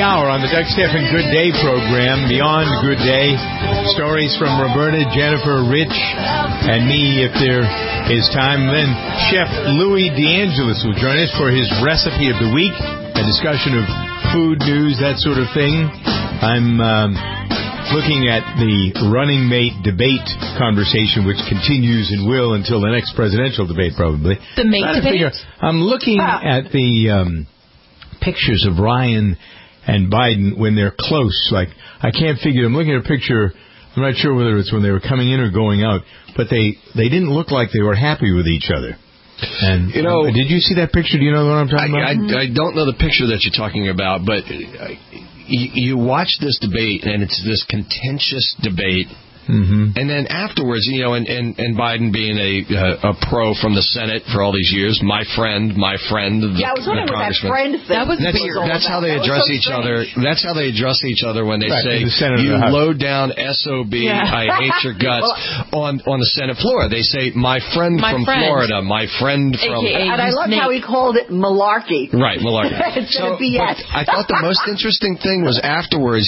the hour on the Doug Stephan Good Day program, Beyond Good Day. Stories from Roberta, Jennifer, Rich, and me if there is time. Then Chef Louis DeAngelis will join us for his recipe of the week, a discussion of food news, that sort of thing. I'm looking at the running mate debate conversation, which continues and will until the next presidential debate, probably. The mate debate? I'm looking at the pictures of Ryan and Biden when they're close. Like, I can't figure. I'm looking at a picture. I'm not sure whether it's when they were coming in or going out, but they didn't look like they were happy with each other. And did you see that picture? Do you know what I'm talking about? I don't know the picture that you're talking about, but you watch this debate, and it's this contentious debate. Mm-hmm. And then afterwards, and Biden being a pro from the Senate for all these years, my friend. I was wondering what that friend thing. That's how they address each other. That's how they address each other when they say, "You low down SOB, I hate your guts." On the Senate floor, they say, "My friend from Florida, my friend from." And I loved how he called it malarkey. Right, malarkey. Instead of BS. I thought the most interesting thing was afterwards.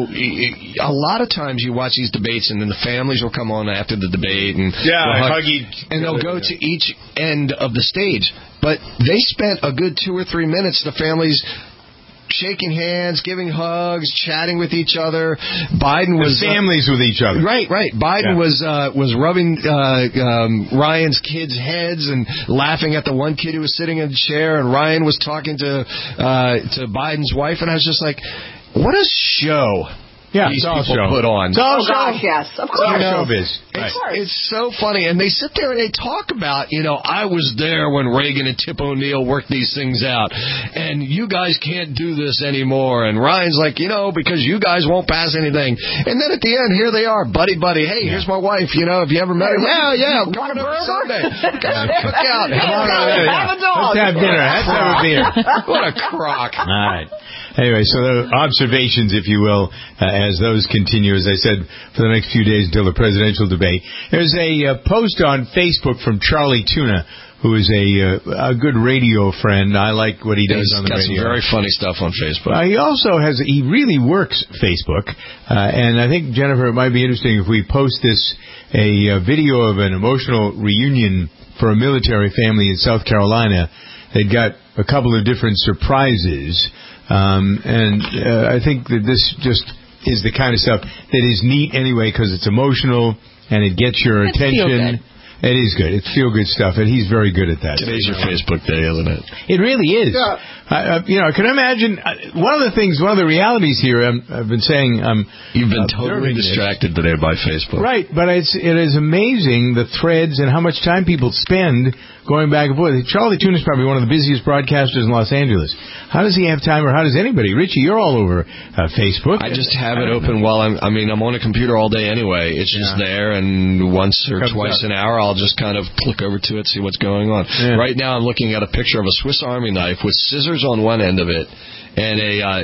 A lot of times you watch these debates and then the families will come on after the debate and they'll go to each end of the stage. But they spent a good 2 or 3 minutes, the families shaking hands, giving hugs, chatting with each other. Biden was families with each other. Right. Biden was rubbing Ryan's kids' heads and laughing at the one kid who was sitting in the chair, and Ryan was talking to Biden's wife, and I was just like, what a show. Yeah, these people put on. Gosh, yes, of course. Showbiz. It's so funny, and they sit there and they talk about, I was there when Reagan and Tip O'Neill worked these things out, and you guys can't do this anymore. And Ryan's like, because you guys won't pass anything. And then at the end, here they are, buddy. Hey, here's my wife. Have you ever met her? Yeah. Want a burger? Sunday. Cook out. Have a dog. Let's have dinner. Let's have a beer. What a crock. All right. Anyway, so the observations, if you will, as those continue, as I said, for the next few days until the presidential debate. There's a post on Facebook from Charlie Tuna, who is a good radio friend. I like what he does on the radio. He's got some very funny stuff on Facebook. He really works Facebook. And I think, Jennifer, it might be interesting if we post a video of an emotional reunion for a military family in South Carolina. They got a couple of different surprises. I think that this just is the kind of stuff that is neat anyway because it's emotional and it gets your attention. It is good. It's feel-good stuff, and he's very good at that. Today's your Facebook day, isn't it? It really is. Yeah. Can I imagine one of the realities here? I've been saying you've been totally distracted today by Facebook, right? But it is amazing the threads and how much time people spend going back and forth. Charlie Tuna is probably one of the busiest broadcasters in Los Angeles. How does he have time, or how does anybody? Richie, you're all over Facebook. I just have it open while I'm on a computer all day anyway. It's just there, and once or twice an hour, I'll just kind of click over to it, see what's going on. Yeah. Right now, I'm looking at a picture of a Swiss Army knife with scissors on one end of it and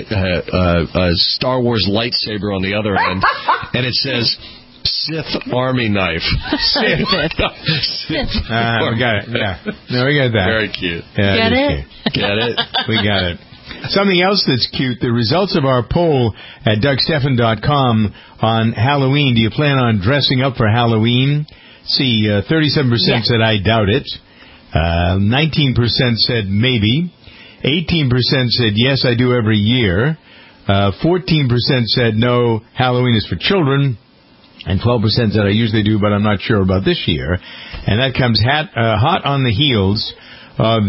a Star Wars lightsaber on the other end, and it says Sith Army knife. Sith. We got it. Yeah. No, we got that. Very cute. Yeah, get it? Get it? We got it. Something else that's cute, the results of our poll at DougStephan.com on Halloween. Do you plan on dressing up for Halloween? See, 37% said I doubt it. 19% said maybe. 18% said yes, I do every year. 14% said no, Halloween is for children. And 12% said I usually do, but I'm not sure about this year. And that comes hot on the heels of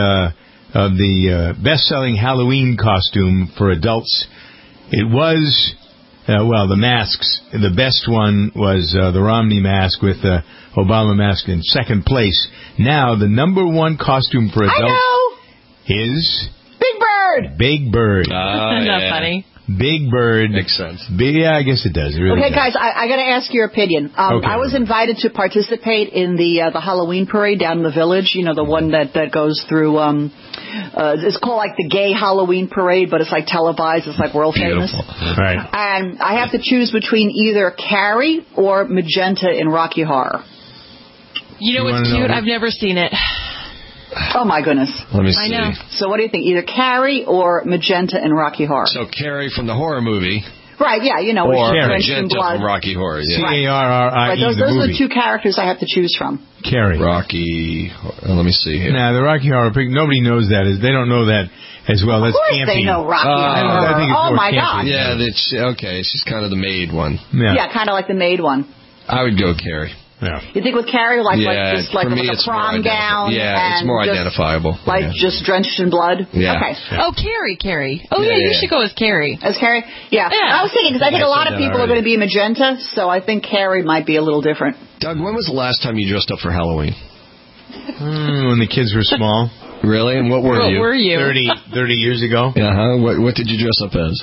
the best-selling Halloween costume for adults. It was, the masks. The best one was the Romney mask with the Obama mask in second place. Now, the number one costume for adults is Big Bird. Big Bird. Isn't that funny? Big Bird. Makes sense. Yeah, I guess it does. It really okay, does. guys, I got to ask your opinion. I was invited to participate in the Halloween parade down in the village. The one that goes through. It's called like the gay Halloween parade, but it's like televised. It's like world famous. Right. And I have to choose between either Carrie or Magenta in Rocky Horror. You know what's cute? I've never seen it. Oh, my goodness. Let me see. I know. So what do you think? Either Carrie or Magenta in Rocky Horror? So Carrie from the horror movie. Right, yeah, you know. Or Magenta from Rocky Horror. Yeah. Right. Carrie. Those are the two characters I have to choose from. Carrie. Rocky. Let me see here. Nah, the Rocky Horror Picture, nobody knows that. They don't know that as well. That's of course campy. they know Rocky Horror. I think it's Oh, more my campy. God. Yeah, okay. She's kind of the maid one. Yeah, kind of like the maid one. I would go Carrie. Yeah. You think with Carrie, like just like for me, a it's prom gown? Yeah, it's more just, identifiable. Like just drenched in blood? Yeah. Okay. Oh, Carrie. Oh, yeah, you should go as Carrie. As Carrie? Yeah. I was thinking, because I think a lot of people are going to be Magenta, so I think Carrie might be a little different. Doug, when was the last time you dressed up for Halloween? When the kids were small. Really? And what were you? What were you? 30 years ago. Uh-huh. What did you dress up as?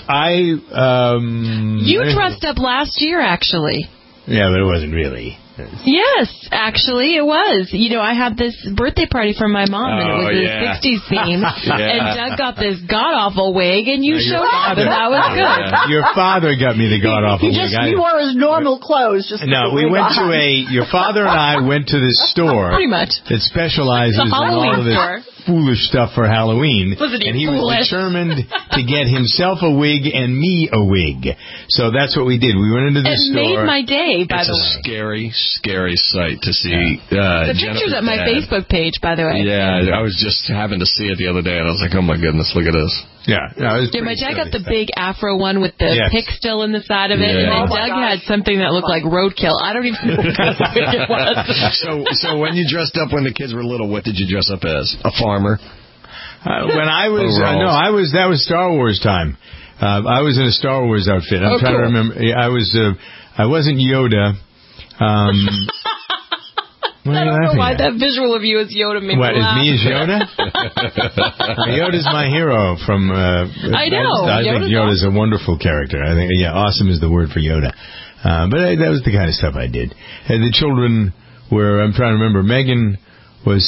You dressed up last year, actually. Yeah, but it wasn't really. Yes, actually, it was. You know, I had this birthday party for my mom, and it was a 60s theme, and Doug got this god-awful wig, and you showed up, and that was good. Your father got me the god-awful wig. You wore his normal clothes. Your father and I went to this store Pretty much. that specializes in all of this foolish stuff for Halloween. And he was determined to get himself a wig and me a wig. So that's what we did. We went into the store. It made my day, by the way. It's a scary sight to see. The picture's at my Facebook page, by the way. Yeah, I was just having to see it the other day, and I was like, oh my goodness, look at this. Yeah, my dad got the big afro one with the pick still in the side of it, and then Doug had something that looked like roadkill. I don't even know what kind of wig it was. So when you dressed up when the kids were little, what did you dress up as? A farmer? When I was that was Star Wars time. I was in a Star Wars outfit. I'm trying to remember. I wasn't Yoda. I don't know why that visual of you as Yoda made me laugh. What, is me as Yoda? Yoda's my hero from... I know. I think Yoda's a wonderful character. I think, awesome is the word for Yoda. But that was the kind of stuff I did. And the children were... I'm trying to remember. Megan was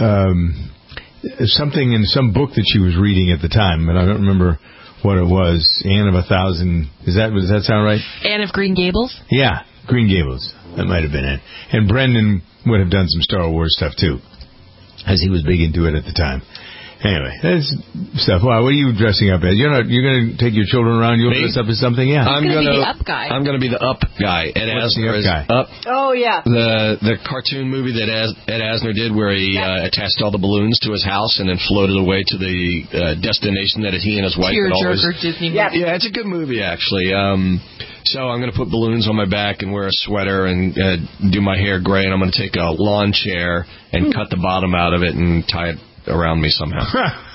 something in some book that she was reading at the time, but I don't remember what it was. Anne of 1,000... Does that sound right? Anne of Green Gables? Yeah, Green Gables. That might have been it. And Brendan would have done some Star Wars stuff, too, as he was big into it at the time. Anyway, that's stuff. Wow, what are you dressing up as? You're going to take your children around? You'll dress up as something? Yeah. I'm going to be the Up guy. I'm going to be the Up guy. Ed Asner is Up. Oh, yeah. The cartoon movie that Ed Asner did where he attached all the balloons to his house and then floated away to the destination that he and his wife had always... Tearjerker Disney movie. Yeah, it's a good movie, actually. So I'm going to put balloons on my back and wear a sweater and do my hair gray, and I'm going to take a lawn chair and cut the bottom out of it and tie it around me somehow.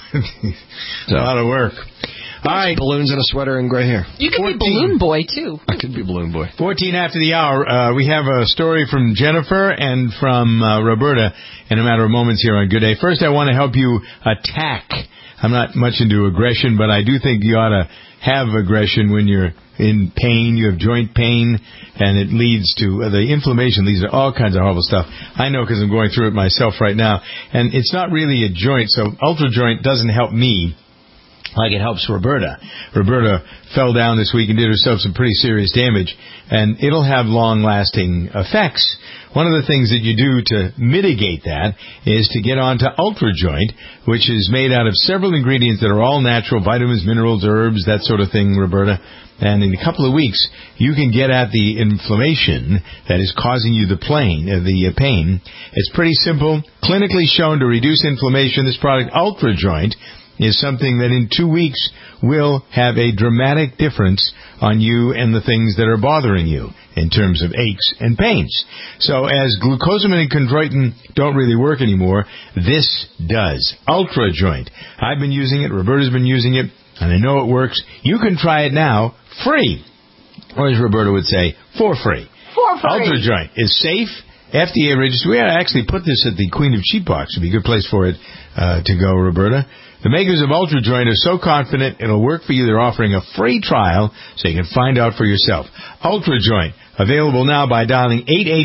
A lot of work. All right. Balloons and a sweater and gray hair. You could be Balloon Boy, too. I could be Balloon Boy. 14 after the hour. We have a story from Jennifer and from Roberta in a matter of moments here on Good Day. First, I want to help you attack. I'm not much into aggression, but I do think you ought to have aggression when you're in pain. You have joint pain, and it leads to the inflammation leads to all kinds of horrible stuff. I know because I'm going through it myself right now, and it's not really a joint, so Ultra Joint doesn't help me like it helps Roberta. Roberta fell down this week and did herself some pretty serious damage, and it'll have long-lasting effects. One of the things that you do to mitigate that is to get on to Ultra Joint, which is made out of several ingredients that are all natural, vitamins, minerals, herbs, that sort of thing, Roberta. And in a couple of weeks, you can get at the inflammation that is causing you the pain. It's pretty simple, clinically shown to reduce inflammation. This product, Ultra Joint, is something that in 2 weeks will have a dramatic difference on you and the things that are bothering you in terms of aches and pains. So as glucosamine and chondroitin don't really work anymore, this does. Ultra Joint. I've been using it, Roberta's been using it, and I know it works. You can try it now, free. Or as Roberta would say, for free. For free. Ultra Joint is safe, FDA registered. We ought to actually put this at the Queen of Cheap Box. It would be a good place for it to go, Roberta. The makers of Ultra Joint are so confident it'll work for you, they're offering a free trial so you can find out for yourself. Ultra Joint, available now by dialing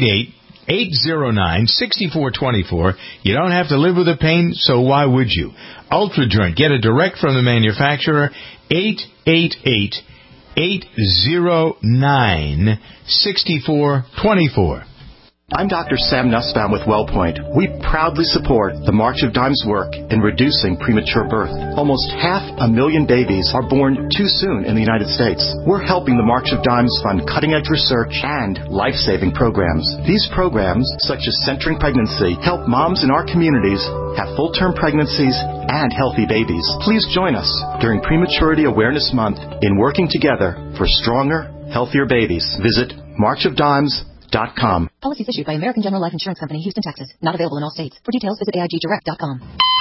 888-809-6424. You don't have to live with the pain, so why would you? Ultra Joint, get it direct from the manufacturer, 888-809-6424. I'm Dr. Sam Nussbaum with WellPoint. We proudly support the March of Dimes work in reducing premature birth. Almost 500,000 babies are born too soon in the United States. We're helping the March of Dimes fund cutting-edge research and life-saving programs. These programs, such as Centering Pregnancy, help moms in our communities have full-term pregnancies and healthy babies. Please join us during Prematurity Awareness Month in working together for stronger, healthier babies. Visit marchofdimes.com. Policies issued by American General Life Insurance Company, Houston, Texas. Not available in all states. For details, visit AIGdirect.com.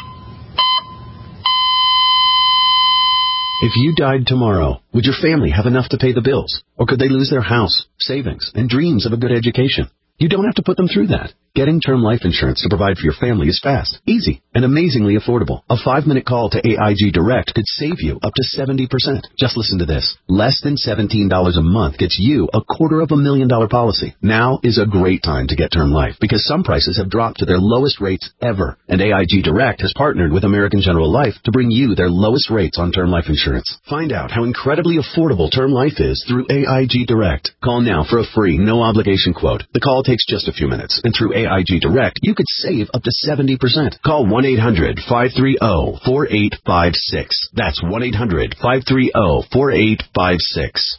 If you died tomorrow, would your family have enough to pay the bills? Or could they lose their house, savings, and dreams of a good education? You don't have to put them through that. Getting term life insurance to provide for your family is fast, easy, and amazingly affordable. A 5-minute call to AIG Direct could save you up to 70%. Just listen to this. Less than $17 a month gets you a $250,000 policy. Now is a great time to get term life because some prices have dropped to their lowest rates ever. And AIG Direct has partnered with American General Life to bring you their lowest rates on term life insurance. Find out how incredibly affordable term life is through AIG Direct. Call now for a free, no-obligation quote. The call takes just a few minutes, and through AIG Direct, you could save up to 70%. Call 1-800-530-4856. That's 1-800-530-4856.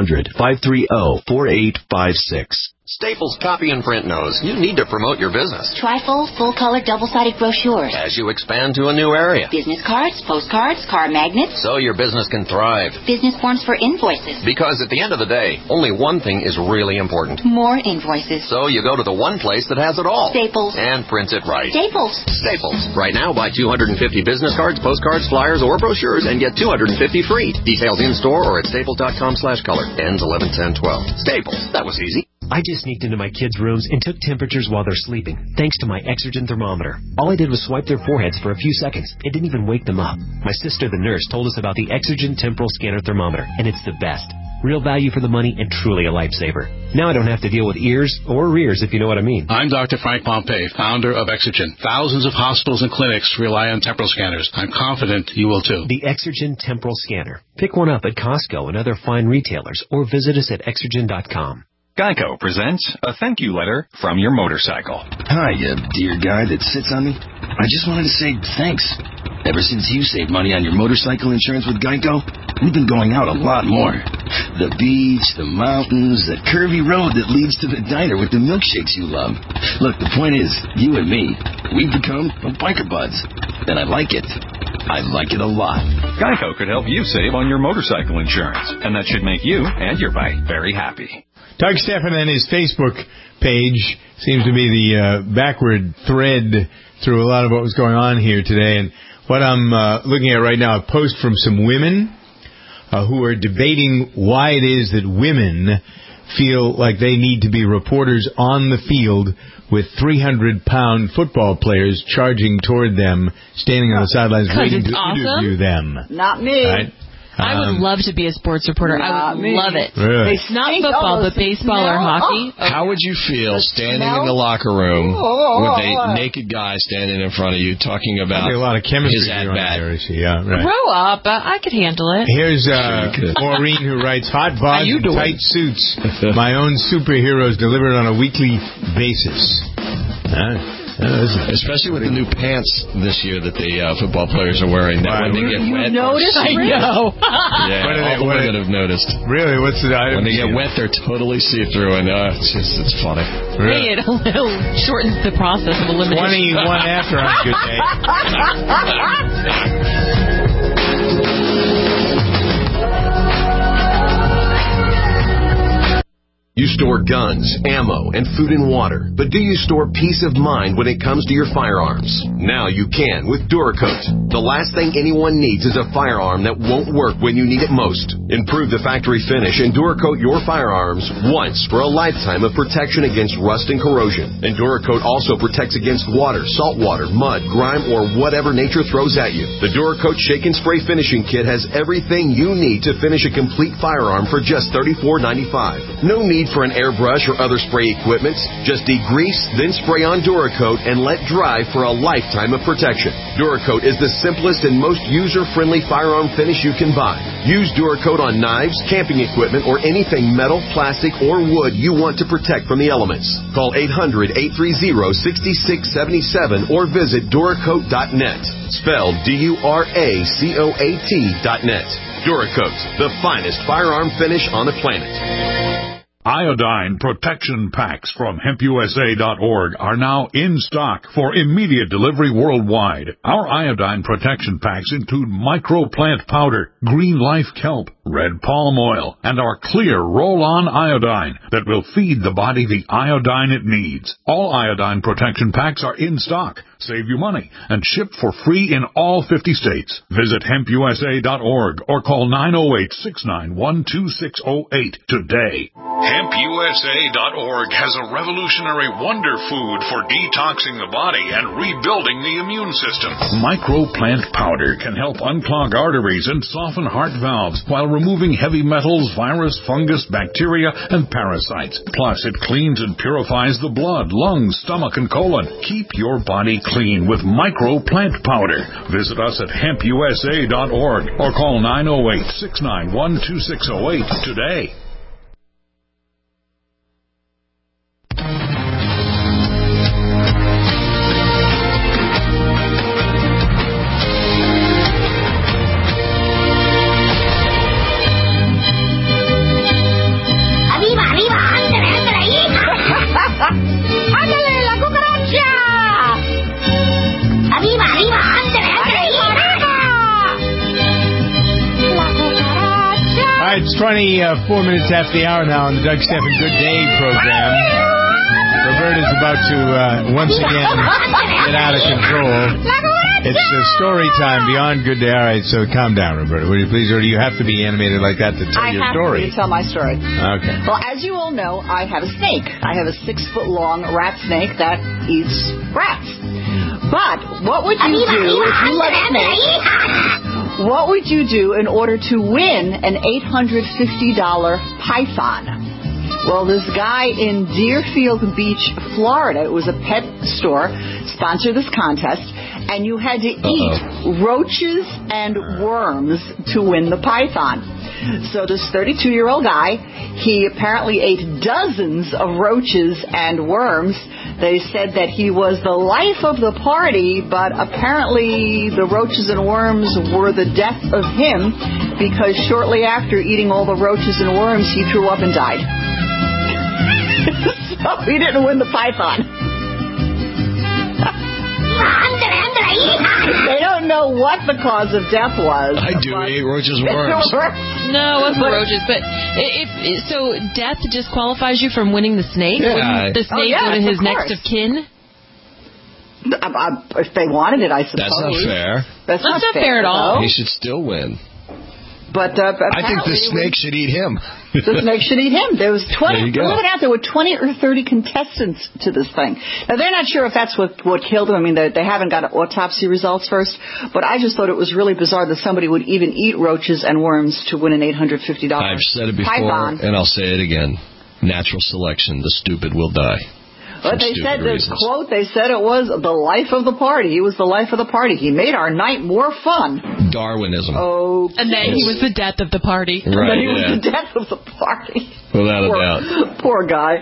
1-800-530-4856. Staples Copy and Print knows you need to promote your business. Trifold, full-color, double-sided brochures. As you expand to a new area. Business cards, postcards, car magnets. So your business can thrive. Business forms for invoices. Because at the end of the day, only one thing is really important. More invoices. So you go to the one place that has it all. Staples. And prints it right. Staples. Staples. Right now, buy 250 business cards, postcards, flyers, or brochures and get 250 free. Details in-store or at staples.com/color. Ends 11/10/12. Staples. That was easy. I just sneaked into my kids' rooms and took temperatures while they're sleeping, thanks to my Exergen thermometer. All I did was swipe their foreheads for a few seconds. It didn't even wake them up. My sister, the nurse, told us about the Exergen Temporal Scanner Thermometer, and it's the best. Real value for the money and truly a lifesaver. Now I don't have to deal with ears or rears, if you know what I mean. I'm Dr. Frank Pompey, founder of Exergen. Thousands of hospitals and clinics rely on temporal scanners. I'm confident you will too. The Exergen Temporal Scanner. Pick one up at Costco and other fine retailers, or visit us at Exergen.com. Geico presents a thank you letter from your motorcycle. Hi, you dear guy that sits on me. I just wanted to say thanks. Ever since you saved money on your motorcycle insurance with Geico, we've been going out a lot more. The beach, the mountains, the curvy road that leads to the diner with the milkshakes you love. Look, the point is, you and me, we've become biker buds. And I like it. I like it a lot. Geico could help you save on your motorcycle insurance, and that should make you and your bike very happy. Doug Stephan and his Facebook page seems to be the backward thread through a lot of what was going on here today. And what I'm looking at right now, a post from some women who are debating why it is that women feel like they need to be reporters on the field with 300-pound football players charging toward them, standing on the sidelines waiting to interview them. Not me. Right? I would love to be a sports reporter. I would love it. Really? Not football, but baseball or hockey. Oh. How would you feel standing in the locker room with a naked guy standing in front of you talking about a lot of chemistry his at-bat? Yeah, right. Grow up. I could handle it. Here's Maureen, who writes, hot bods and tight suits. My own superheroes delivered on a weekly basis. Especially with the new pants this year that the football players are wearing. That when they get wet, I know. Yeah, all the women have noticed. Really? What's the item? When they get wet, they're totally see-through, and it's funny. Hey, it shortens the process of elimination. 21 after on a good day. You store guns, ammo, and food and water, but do you store peace of mind when it comes to your firearms? Now you can with Duracoat. The last thing anyone needs is a firearm that won't work when you need it most. Improve the factory finish and Duracoat your firearms once for a lifetime of protection against rust and corrosion. And Duracoat also protects against water, salt water, mud, grime, or whatever nature throws at you. The Duracoat Shake and Spray Finishing Kit has everything you need to finish a complete firearm for just $34.95. No need for an airbrush or other spray equipment, just degrease, then spray on Duracoat and let dry for a lifetime of protection. Duracoat is the simplest and most user-friendly firearm finish you can buy. Use Duracoat on knives, camping equipment, or anything metal, plastic, or wood you want to protect from the elements. Call 800-830-6677 or visit Duracoat.net. Spelled Duracoat.net. Duracoat, the finest firearm finish on the planet. Iodine protection packs from HempUSA.org are now in stock for immediate delivery worldwide. Our iodine protection packs include microplant powder, green life kelp, red palm oil, and our clear roll-on iodine that will feed the body the iodine it needs. All iodine protection packs are in stock, save you money, and shipped for free in all 50 states. Visit HempUSA.org or call 908-691-2608 today. HempUSA.org has a revolutionary wonder food for detoxing the body and rebuilding the immune system. Microplant powder can help unclog arteries and soften heart valves while removing heavy metals, virus, fungus, bacteria, and parasites. Plus, it cleans and purifies the blood, lungs, stomach, and colon. Keep your body clean with Microplant powder. Visit us at HempUSA.org or call 908-691-2608 today. It's 24 minutes after the hour now on the Doug Stephan Good Day program. Roberta's about to once again get out of control. It's story time beyond Good Day. All right, so calm down, Roberta, will you please? Or do you have to be animated like that to tell your story? I have to tell my story. Okay. Well, as you all know, I have a snake. I have a 6-foot-long rat snake that eats rats. But what would you do if you love snakes? What would you do in order to win an $850 python? Well, this guy in Deerfield Beach, Florida, it was a pet store, sponsored this contest, and you had to eat roaches and worms to win the python. So this 32-year-old guy, he apparently ate dozens of roaches and worms. They said that he was the life of the party, but apparently the roaches and worms were the death of him because shortly after eating all the roaches and worms, he threw up and died. So he didn't win the python. They don't know what the cause of death was. I do eat roaches and worms. No, it wasn't roaches, but so death disqualifies you from winning the snake? Yeah. Wouldn't the snake go to his next of kin? If they wanted it, I suppose. That's not fair. That's not fair at all. He should still win. But I think the snake should eat him. The snake should eat him. There was 20. Believe it or not, there were 20 or 30 contestants to this thing. Now they're not sure if that's what killed him. I mean, they haven't got autopsy results first. But I just thought it was really bizarre that somebody would even eat roaches and worms to win an $850 I've said it before, python. and I'll say it again: natural selection. The stupid will die. But they said, this quote, they said it was the life of the party. He was the life of the party. He made our night more fun. Darwinism. Oh, and then he was the death of the party. Right, and then he was the death of the party. Without a doubt. Poor guy.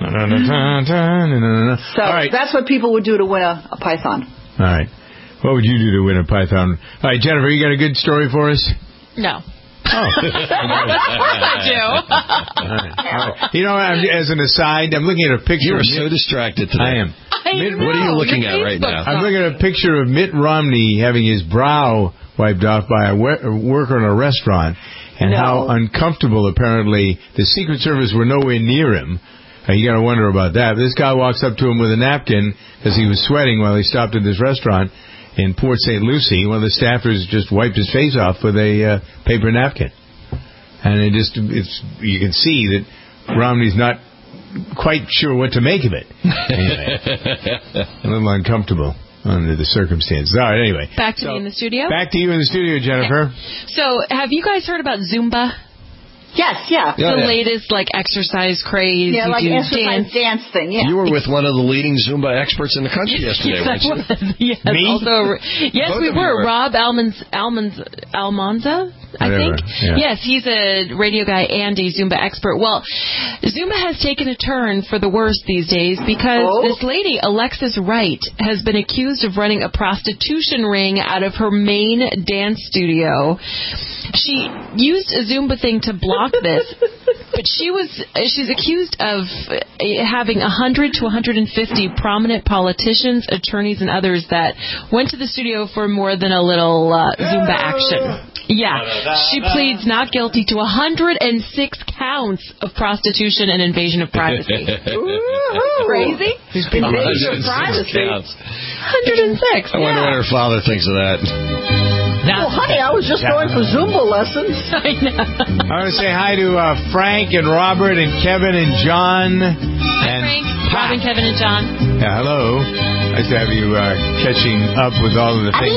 So all right. That's what people would do to win a python. All right. What would you do to win a python? All right, Jennifer, you got a good story for us? No. Oh. Of course I do. Right. You know, as an aside, I'm looking at a picture. You are so distracted today. I am. What are you looking at right now? I'm looking at a picture of Mitt Romney having his brow wiped off by a worker in a restaurant, and how uncomfortable apparently the Secret Service were nowhere near him. You got to wonder about that. This guy walks up to him with a napkin because he was sweating while he stopped at this restaurant in Port St. Lucie. One of the staffers just wiped his face off with a paper napkin. And you can see that Romney's not quite sure what to make of it. Anyway, a little uncomfortable under the circumstances. All right, anyway. Back to me in the studio? Back to you in the studio, Jennifer. Okay. So, have you guys heard about Zumba? Yes, yeah. The latest, exercise craze. Yeah, exercise dance thing, yeah. You were with one of the leading Zumba experts in the country yesterday, weren't you? Yes, Me? Yes, we were. Rob Almanza, I think. Yeah. Yes, he's a radio guy and a Zumba expert. Well, Zumba has taken a turn for the worse these days because this lady, Alexis Wright, has been accused of running a prostitution ring out of her main dance studio. She used a Zumba thing to block this, but she's accused of having 100 to 150 prominent politicians, attorneys, and others that went to the studio for more than a little Zumba action. Yeah, she pleads not guilty to 106 counts of prostitution and invasion of privacy. Crazy? Invasion of privacy. 106. I wonder what her father thinks of that. Well, honey, I was just going for Zumba lessons. I know. I want to say hi to Frank and Robert and Kevin and John. Hi, Frank, Robin, Kevin, and John. Yeah, hello. Nice to have you catching up with all of the things.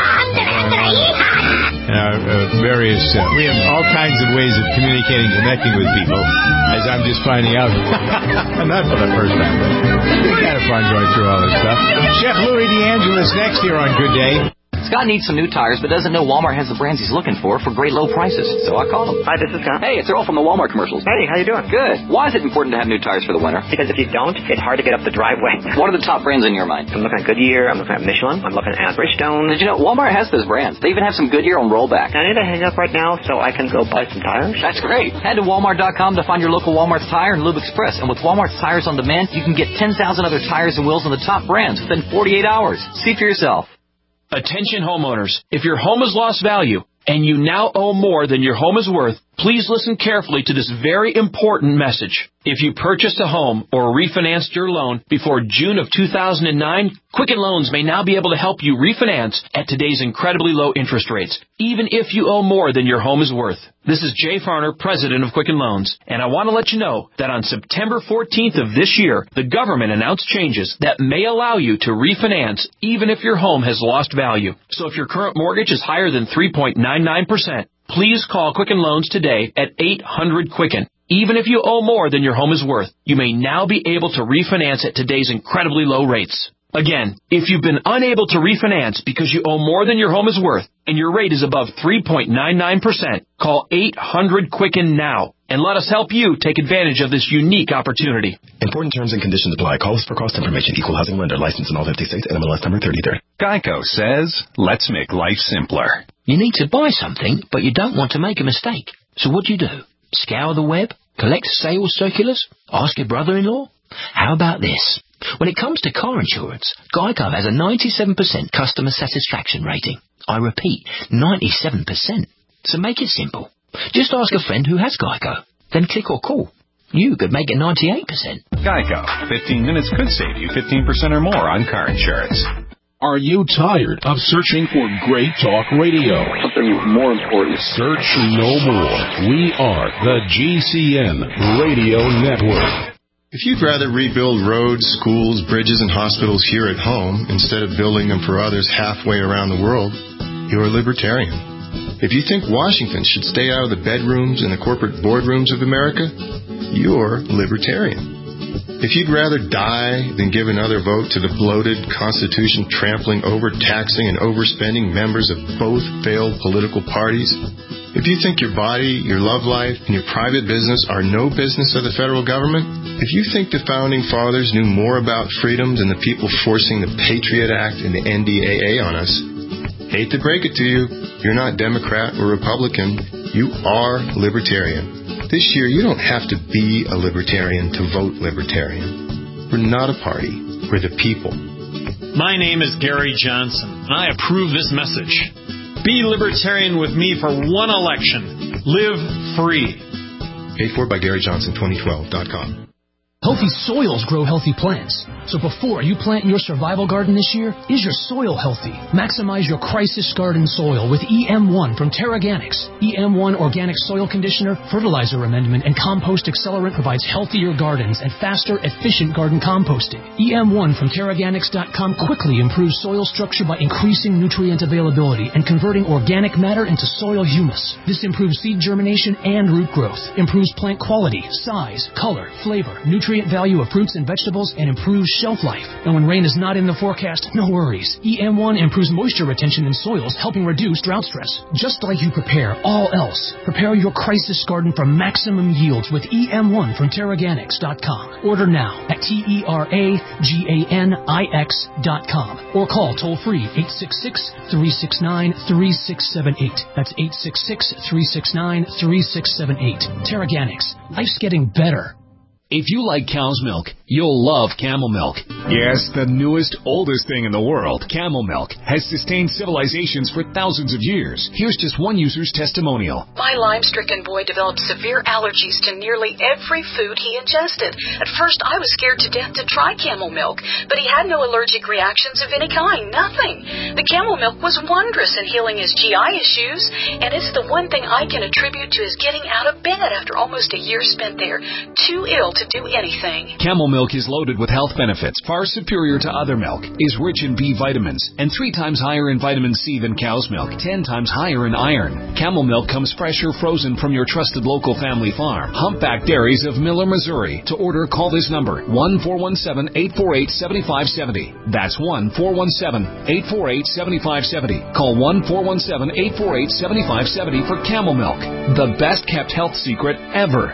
Various. We have all kinds of ways of communicating, connecting with people, as I'm just finding out. Not for the first time, but it's kind of fun going through all this stuff. Chef Louis DeAngelis next here on Good Day. Scott needs some new tires, but doesn't know Walmart has the brands he's looking for great low prices. So I called him. Hi, this is Scott. Hey, it's Earl from the Walmart commercials. Hey, how you doing? Good. Why is it important to have new tires for the winter? Because if you don't, it's hard to get up the driveway. What are the top brands in your mind? I'm looking at Goodyear. I'm looking at Michelin. I'm looking at Bridgestone. Did you know Walmart has those brands? They even have some Goodyear on rollback. I need to hang up right now so I can go buy some tires. That's great. Head to Walmart.com to find your local Walmart's Tire and Lube Express. And with Walmart's Tires on Demand, you can get 10,000 other tires and wheels on the top brands within 48 hours. See for yourself. Attention homeowners, if your home has lost value and you now owe more than your home is worth, please listen carefully to this very important message. If you purchased a home or refinanced your loan before June of 2009, Quicken Loans may now be able to help you refinance at today's incredibly low interest rates, even if you owe more than your home is worth. This is Jay Farner, president of Quicken Loans, and I want to let you know that on September 14th of this year, the government announced changes that may allow you to refinance even if your home has lost value. So if your current mortgage is higher than 3.99%, please call Quicken Loans today at 800-QUICKEN. Even if you owe more than your home is worth, you may now be able to refinance at today's incredibly low rates. Again, if you've been unable to refinance because you owe more than your home is worth and your rate is above 3.99%, call 800-QUICKEN now and let us help you take advantage of this unique opportunity. Important terms and conditions apply. Call us for cost information. Equal housing lender. License in all 50 states. NMLS number 3030. Geico says, let's make life simpler. You need to buy something, but you don't want to make a mistake. So what do? Scour the web? Collect sales circulars? Ask your brother-in-law? How about this? When it comes to car insurance, Geico has a 97% customer satisfaction rating. I repeat, 97%. So make it simple. Just ask a friend who has Geico. Then click or call. You could make it 98%. Geico. 15 minutes could save you 15% or more on car insurance. Are you tired of searching for great talk radio? Something more important. Search no more. We are the GCN Radio Network. If you'd rather rebuild roads, schools, bridges, and hospitals here at home instead of building them for others halfway around the world, you're a libertarian. If you think Washington should stay out of the bedrooms and the corporate boardrooms of America, you're libertarian. If you'd rather die than give another vote to the bloated Constitution trampling, overtaxing, and overspending members of both failed political parties, if you think your body, your love life, and your private business are no business of the federal government, if you think the Founding Fathers knew more about freedom than the people forcing the Patriot Act and the NDAA on us, hate to break it to you, you're not Democrat or Republican, you are libertarian. This year, you don't have to be a libertarian to vote libertarian. We're not a party. We're the people. My name is Gary Johnson, and I approve this message. Be libertarian with me for one election. Live free. Paid for by GaryJohnson2012.com. Healthy soils grow healthy plants. So before you plant your survival garden this year, is your soil healthy? Maximize your crisis garden soil with EM1 from TerraGanix. EM1 Organic Soil Conditioner, Fertilizer Amendment, and Compost Accelerant provides healthier gardens and faster, efficient garden composting. EM1 from TerraGanix.com quickly improves soil structure by increasing nutrient availability and converting organic matter into soil humus. This improves seed germination and root growth, improves plant quality, size, color, flavor, nutrient value of fruits and vegetables, and improves shelf life. And when rain is not in the forecast, no worries. EM1 improves moisture retention in soils, helping reduce drought stress. Just like you prepare all else, prepare your crisis garden for maximum yields with EM1 from TerraGanix.com. Order now at TerraGanix.com or call toll-free 866-369-3678. That's 866-369-3678. TerraGanix. Life's getting better. If you like cow's milk, you'll love Camel Milk. Yes, the newest, oldest thing in the world, Camel Milk, has sustained civilizations for thousands of years. Here's just one user's testimonial. My Lyme-stricken boy developed severe allergies to nearly every food he ingested. At first, I was scared to death to try Camel Milk, but he had no allergic reactions of any kind, nothing. The Camel Milk was wondrous in healing his GI issues, and it's the one thing I can attribute to his getting out of bed after almost a year spent there, too ill to do anything. Camel Milk is loaded with health benefits, far superior to other milk, is rich in B vitamins, and 3 times higher in vitamin C than cow's milk, 10 times higher in iron. Camel Milk comes fresh or frozen from your trusted local family farm. Humpback Dairies of Miller, Missouri. To order, call this number, 1-417-848-7570. That's 1-417-848-7570. Call 1-417-848-7570 for Camel Milk, the best kept health secret ever.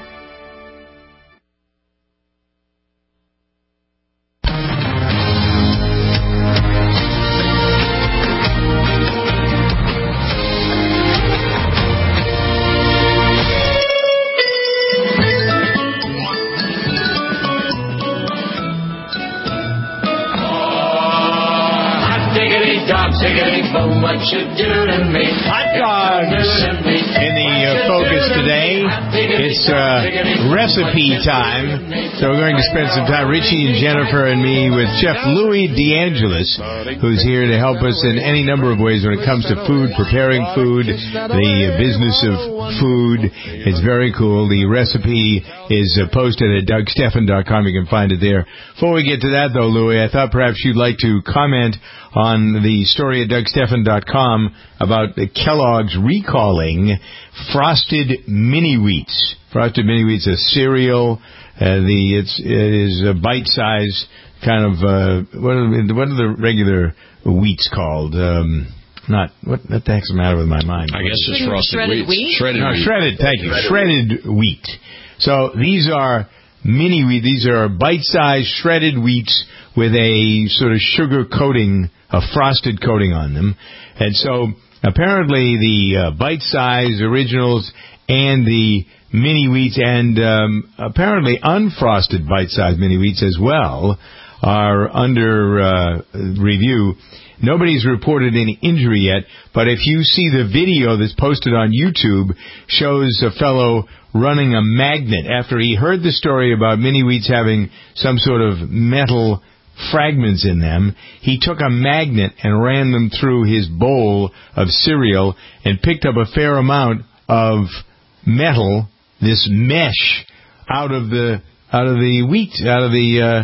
What you do to me. Hot dogs in the focus today. It's recipe time. So we're going to spend some time, Richie and Jennifer and me, with Chef Louis DeAngelis, who's here to help us in any number of ways when it comes to food, preparing food, the business of food. It's very cool. The recipe is posted at DougStephan.com. You can find it there. Before we get to that, though, Louis, I thought perhaps you'd like to comment on the story at DougStephan.com about the Kellogg's recalling Frosted Mini Wheats. Frosted Mini Wheats, a cereal. It is a bite-sized kind of what are the regular wheats called? What the heck's the matter with my mind? I guess just frosted wheat. Shredded wheat. Shredded. Thank you. Shredded wheat. So these are mini wheat. These are bite-sized shredded wheats with a sort of sugar coating, a frosted coating on them. And so apparently the bite-sized originals and the mini wheats and apparently unfrosted bite-sized mini wheats as well are under review. Nobody's reported any injury yet, but if you see the video that's posted on YouTube, shows a fellow running a magnet after he heard the story about mini wheats having some sort of metal fragments in them. He took a magnet and ran them through his bowl of cereal and picked up a fair amount of metal, this mesh, out of the wheat, out of the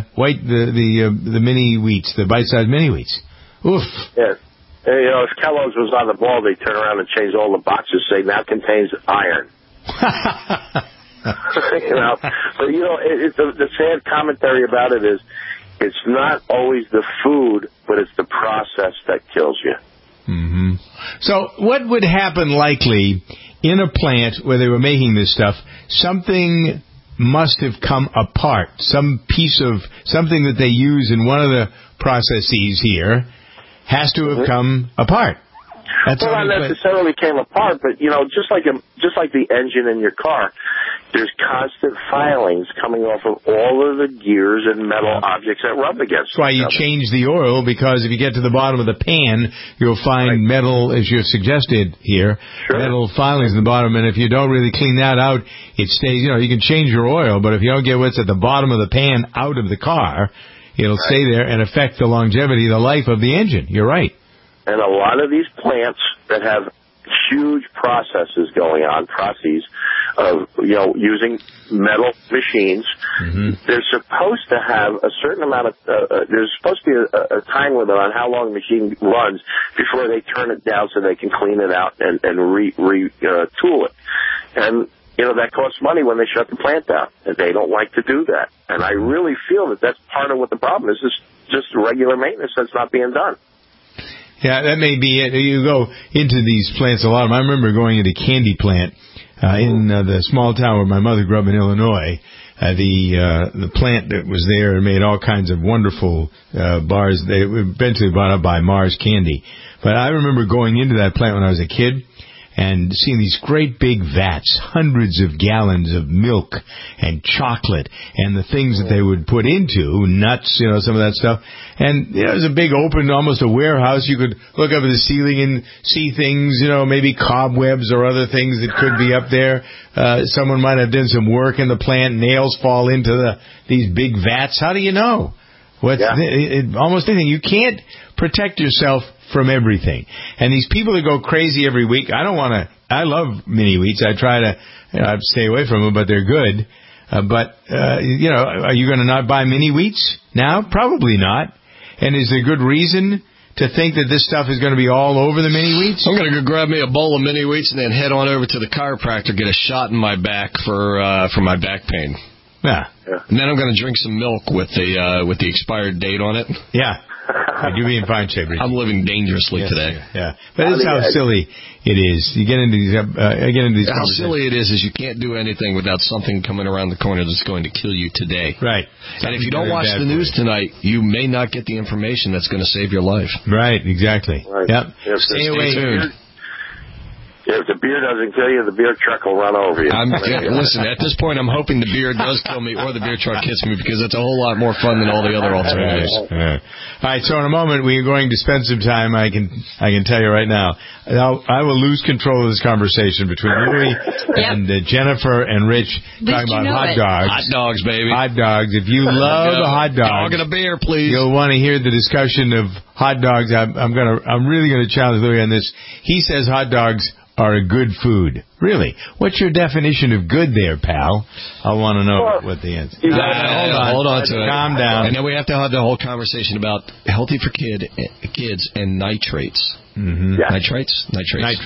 the mini wheats, the bite-sized mini wheats. Oof. Yes. You know, if Kellogg's was on the ball, they'd turn around and change all the boxes, say now contains iron. You know, but you know, the sad commentary about it is, it's not always the food, but it's the process that kills you. Mm-hmm. So what would happen likely in a plant where they were making this stuff? Something must have come apart. Some piece of something that they use in one of the processes here has to have come apart. Well, not necessarily came apart, but just like the engine in your car, there's constant filings coming off of all of the gears and metal objects that rub against. That's why you change the oil, because if you get to the bottom of the pan, you'll find metal, as you've suggested here, metal filings in the bottom, and if you don't really clean that out, it stays. You can change your oil, but if you don't get what's at the bottom of the pan out of the car, it'll stay there and affect the longevity, the life of the engine. You're right. And a lot of these plants that have huge processes going on, processes of, using metal machines, they're supposed to have a certain amount of, there's supposed to be a time limit on how long the machine runs before they turn it down so they can clean it out and tool it. And, that costs money when they shut the plant down, and they don't like to do that. And I really feel that that's part of what the problem is just regular maintenance that's not being done. Yeah, that may be it. You go into these plants a lot. I remember going into candy plant in the small town where my mother grew up in Illinois. The plant that was there made all kinds of wonderful bars. They were eventually bought up by Mars Candy. But I remember going into that plant when I was a kid and seeing these great big vats, hundreds of gallons of milk and chocolate and the things that they would put into, nuts, some of that stuff. And it was a big open, almost a warehouse. You could look up at the ceiling and see things, maybe cobwebs or other things that could be up there. Someone might have done some work in the plant. Nails fall into these big vats. How do you know? Almost anything. You can't protect yourself from everything. And these people that go crazy every week, I love mini wheats. I try to stay away from them, but they're good. But are you going to not buy mini wheats now? Probably not. And is there good reason to think that this stuff is going to be all over the mini wheats? I'm going to go grab me a bowl of mini wheats and then head on over to the chiropractor, get a shot in my back for my back pain. Yeah. And then I'm going to drink some milk with the expired date on it. Yeah. You be in fine shape. I'm living dangerously today. Yeah, but it's how silly it is. You get into these. How silly it is you can't do anything without something coming around the corner that's going to kill you today. Right. And if you don't watch the news tonight, you may not get the information that's going to save your life. Right. Exactly. Right. Yep. Stay tuned. If the beer doesn't kill you, the beer truck will run over you. Listen, at this point, I'm hoping the beer does kill me or the beer truck hits me, because it's a whole lot more fun than all the other alternatives. All right, so in a moment, we're going to spend some time, I can tell you right now, I will lose control of this conversation between Louie and Jennifer and Rich talking about hot dogs. Hot dogs, baby. Hot dogs. If you love a hot dog, and a beer, please. You'll want to hear the discussion of hot dogs. I'm really going to challenge Louie on this. He says hot dogs are a good food. Really? What's your definition of good there, pal? I want to know what the answer is. Hold on to it. Calm down. And then we have to have the whole conversation about healthy for kids and nitrates. Mm-hmm. Yeah. Nitrates. And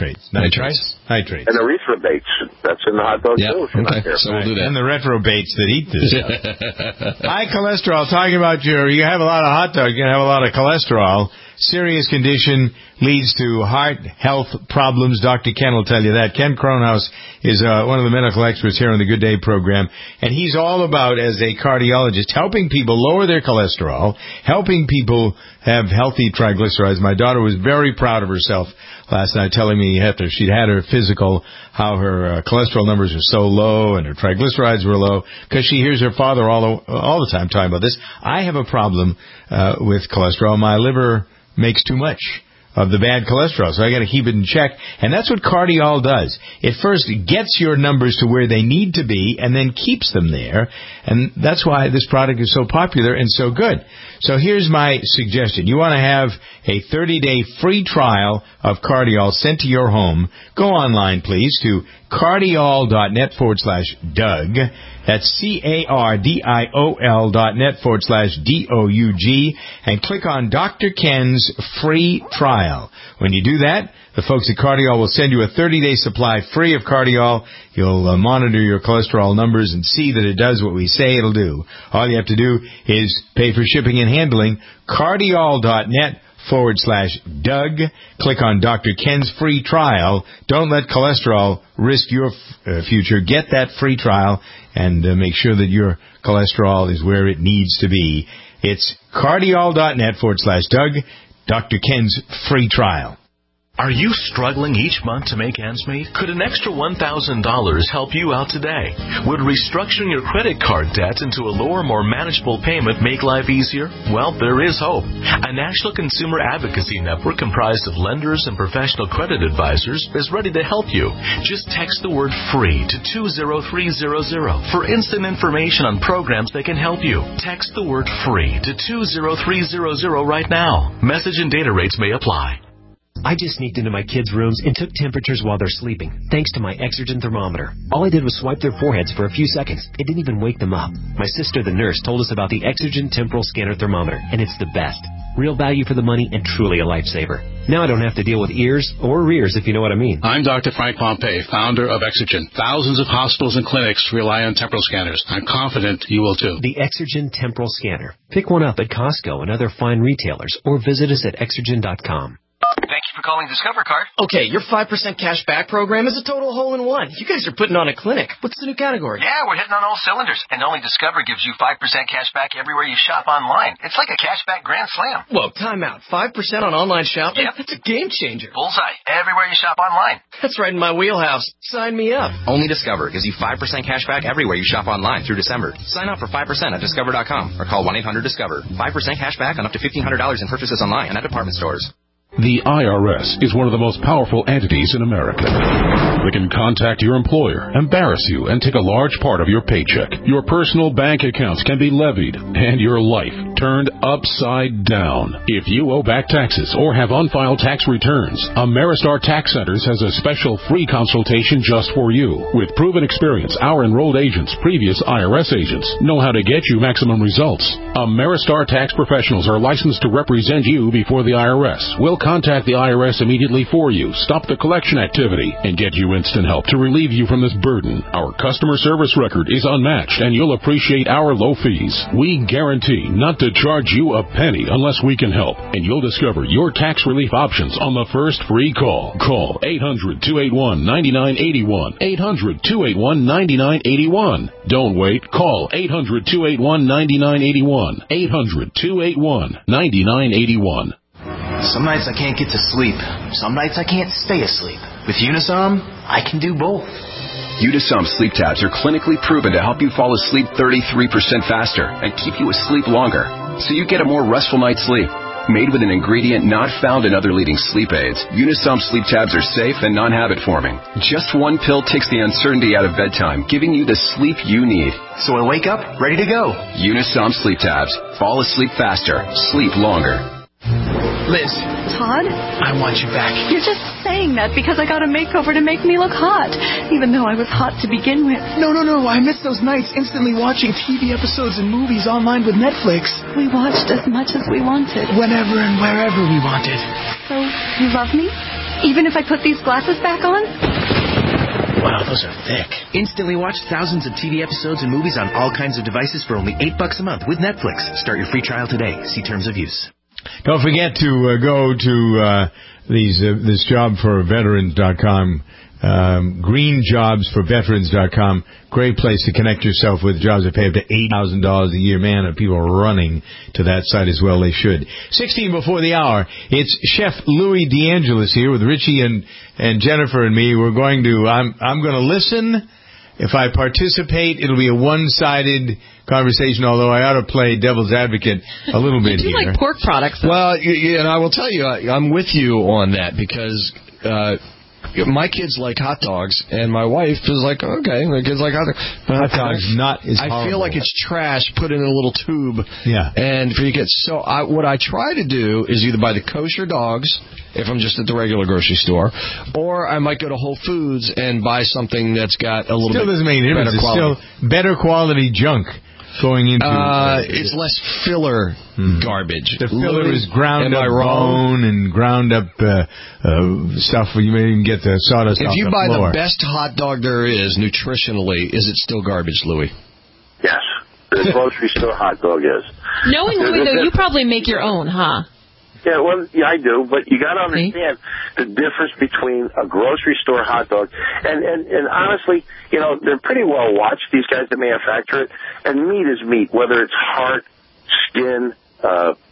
erythrobates. That's in the hot dog too. Okay. So we'll do that. And the retrobates that eat this stuff. High cholesterol. Talking about you have a lot of hot dogs, you're going to have a lot of cholesterol. Serious condition leads to heart health problems. Dr. Ken will tell you that. Ken Kronhaus is one of the medical experts here on the Good Day program, and he's all about, as a cardiologist, helping people lower their cholesterol, helping people have healthy triglycerides. My daughter was very proud of herself last night, telling me after she'd had her physical how her cholesterol numbers were so low and her triglycerides were low, because she hears her father all the time talking about this. I have a problem with cholesterol. My liver makes too much of the bad cholesterol, so I got to keep it in check. And that's what Cardiol does. It first gets your numbers to where they need to be and then keeps them there. And that's why this product is so popular and so good. So here's my suggestion. You want to have a 30-day free trial of Cardiol sent to your home. Go online, please, to cardiol.net/Doug. That's cardiol.net/DOUG, and click on Dr. Ken's free trial. When you do that, the folks at Cardiol will send you a 30-day supply free of Cardiol. You'll monitor your cholesterol numbers and see that it does what we say it'll do. All you have to do is pay for shipping and handling. Cardiol.net/Doug. Click on Dr. Ken's free trial. Don't let cholesterol risk your future. Get that free trial and make sure that your cholesterol is where it needs to be. It's cardiol.net/Doug. Dr. Ken's free trial. Are you struggling each month to make ends meet? Could an extra $1,000 help you out today? Would restructuring your credit card debt into a lower, more manageable payment make life easier? Well, there is hope. A national consumer advocacy network comprised of lenders and professional credit advisors is ready to help you. Just text the word FREE to 20300 for instant information on programs that can help you. Text the word FREE to 20300 right now. Message and data rates may apply. I just sneaked into my kids' rooms and took temperatures while they're sleeping, thanks to my Exergen thermometer. All I did was swipe their foreheads for a few seconds. It didn't even wake them up. My sister, the nurse, told us about the Exergen temporal scanner thermometer, and it's the best. Real value for the money and truly a lifesaver. Now I don't have to deal with ears or rears, if you know what I mean. I'm Dr. Frank Pompey, founder of Exergen. Thousands of hospitals and clinics rely on temporal scanners. I'm confident you will too. The Exergen temporal scanner. Pick one up at Costco and other fine retailers, or visit us at Exergen.com. Thank you for calling Discover Card. Okay, your 5% cash back program is a total hole-in-one. You guys are putting on a clinic. What's the new category? Yeah, we're hitting on all cylinders. And only Discover gives you 5% cash back everywhere you shop online. It's like a cashback grand slam. Whoa, time out. 5% on online shopping? Yep. That's a game changer. Bullseye. Everywhere you shop online. That's right in my wheelhouse. Sign me up. Only Discover gives you 5% cash back everywhere you shop online through December. Sign up for 5% at Discover.com or call 1-800-DISCOVER. 5% cash back on up to $1,500 in purchases online and at department stores. The IRS is one of the most powerful entities in America. They can contact your employer, embarrass you, and take a large part of your paycheck. Your personal bank accounts can be levied, and your life turned upside down. If you owe back taxes or have unfiled tax returns, Ameristar Tax Centers has a special free consultation just for you. With proven experience, our enrolled agents, previous IRS agents, know how to get you maximum results. Ameristar Tax Professionals are licensed to represent you before the IRS. We'll contact the IRS immediately for you, stop the collection activity, and get you instant help to relieve you from this burden. Our customer service record is unmatched, and you'll appreciate our low fees. We guarantee not to charge you a penny unless we can help, and you'll discover your tax relief options on the first free call. Call 800-281-9981. 800-281-9981. Don't wait. Call 800-281-9981. 800-281-9981. Some nights I can't get to sleep. Some nights I can't stay asleep. With Unisom, I can do both. Unisom sleep tabs are clinically proven to help you fall asleep 33% faster and keep you asleep longer, so you get a more restful night's sleep. Made with an ingredient not found in other leading sleep aids, Unisom sleep tabs are safe and non-habit forming. Just one pill takes the uncertainty out of bedtime, giving you the sleep you need. So I wake up ready to go. Unisom sleep tabs. Fall asleep faster. Sleep longer. Liz. Todd? I want you back. You're just saying that because I got a makeover to make me look hot, even though I was hot to begin with. No. I miss those nights instantly watching TV episodes and movies online with Netflix. We watched as much as we wanted. Whenever and wherever we wanted. So, you love me? Even if I put these glasses back on? Wow, those are thick. Instantly watch thousands of TV episodes and movies on all kinds of devices for only $8 a month with Netflix. Start your free trial today. See terms of use. Don't forget to go to this job for veterans.com, greenjobsforveterans.com. Great place to connect yourself with jobs that pay up to $8,000 a year. Man, and people are running to that site as well. They should. 16 before the hour. It's Chef Louis DeAngelis here with Richie and Jennifer and me. We're going to. I'm going to listen. If I participate, it'll be a one-sided conversation, although I ought to play devil's advocate a little bit here. You do like pork products. Though. Well, and I will tell you, I'm with you on that because my kids like hot dogs, and my wife is like, okay, my kids like hot dogs. Hot dogs not as horrible. I feel like it's trash put in a little tube. Yeah. And for you kids. So what I try to do is either buy the kosher dogs, if I'm just at the regular grocery store, or I might go to Whole Foods and buy something that's got a little bit better quality. It's still better quality junk going into it's less filler garbage. The filler is ground up bone and ground up stuff where you may even get the sawdust off the floor. If you buy the best hot dog there is nutritionally, is it still garbage, Louis? Yes. The grocery store hot dog is. Knowing Louis, though, you probably make your own, huh? Yeah, well, yeah, I do, but you got to understand the difference between a grocery store hot dog and honestly, you know, they're pretty well watched, these guys that manufacture it, and meat is meat, whether it's heart, skin,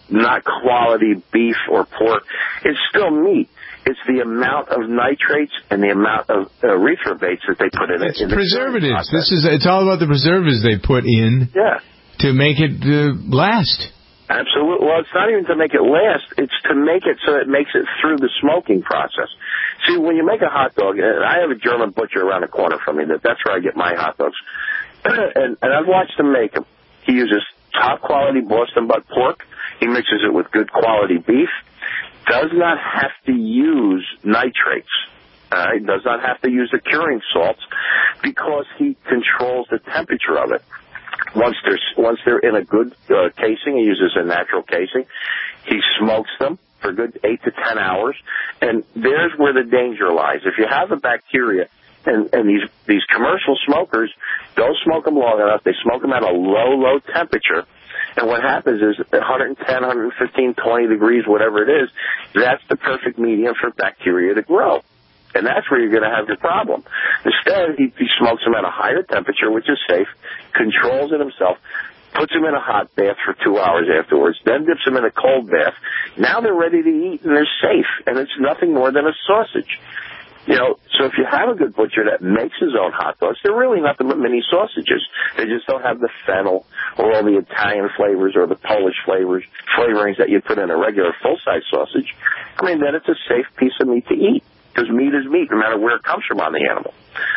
not quality beef or pork. It's still meat. It's the amount of nitrates and the amount of erythrobates that they put in it. It's preservatives. It's all about the preservatives they put in to make it last. Absolutely. Well, it's not even to make it last. It's to make it so it makes it through the smoking process. See, when you make a hot dog, and I have a German butcher around the corner from me. That's where I get my hot dogs. and I've watched him make them. He uses top-quality Boston butt pork. He mixes it with good quality beef. Does not have to use nitrates. Does not have to use the curing salts because he controls the temperature of it. Once they're in a good casing, he uses a natural casing. He smokes them for a good 8 to 10 hours, and there's where the danger lies. If you have a bacteria, and these commercial smokers don't smoke them long enough, they smoke them at a low temperature, and what happens is 110, 115, 20 degrees, whatever it is, that's the perfect medium for bacteria to grow. And that's where you're going to have your problem. Instead, he smokes them at a higher temperature, which is safe, controls it himself, puts them in a hot bath for 2 hours afterwards, then dips them in a cold bath. Now they're ready to eat, and they're safe, and it's nothing more than a sausage. So if you have a good butcher that makes his own hot dogs, they're really nothing but mini sausages. They just don't have the fennel or all the Italian flavors or the Polish flavorings that you put in a regular full-size sausage. I mean, then it's a safe piece of meat to eat. Because meat is meat, no matter where it comes from on the animal.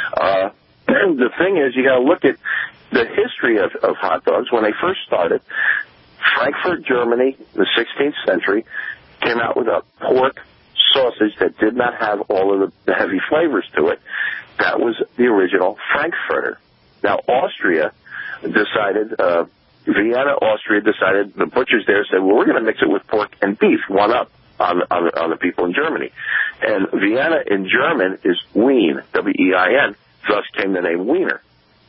The thing is, you got to look at the history of hot dogs. When they first started, Frankfurt, Germany, in the 16th century, came out with a pork sausage that did not have all of the heavy flavors to it. That was the original Frankfurter. Now, Austria decided, Vienna, Austria decided, the butchers there said, well, we're going to mix it with pork and beef, one up on the people in Germany. And Vienna in German is Wien, W-E-I-N, thus came the name Wiener.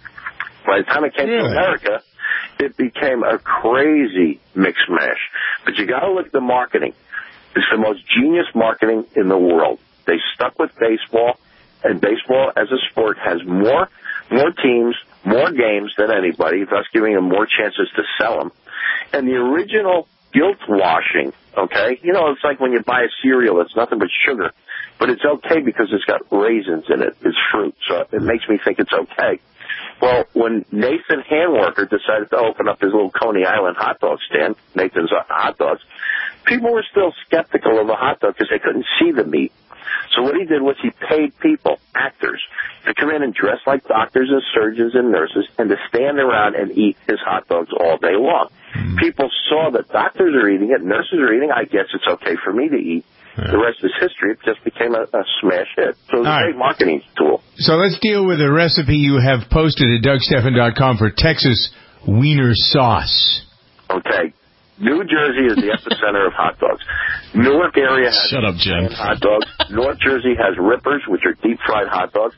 By the time it came to America, it became a crazy mix mash. But you got to look at the marketing. It's the most genius marketing in the world. They stuck with baseball, and baseball as a sport has more teams, more games than anybody, thus giving them more chances to sell them. And the original guilt washing, okay? It's like when you buy a cereal, it's nothing but sugar. But it's okay because it's got raisins in it. It's fruit. So it makes me think it's okay. Well, when Nathan Handwerker decided to open up his little Coney Island hot dog stand, Nathan's Hot Dogs, people were still skeptical of a hot dog because they couldn't see the meat. So what he did was he paid people, actors, to come in and dress like doctors and surgeons and nurses and to stand around and eat his hot dogs all day long. People saw that doctors are eating it, nurses are eating it. I guess it's okay for me to eat. The rest is history. It just became a smash hit. So it's a great marketing tool. So let's deal with a recipe you have posted at DougStephan.com for Texas Wiener Sauce. Okay. New Jersey is the epicenter of hot dogs. Newark area has hot dogs. North Jersey has Rippers, which are deep-fried hot dogs.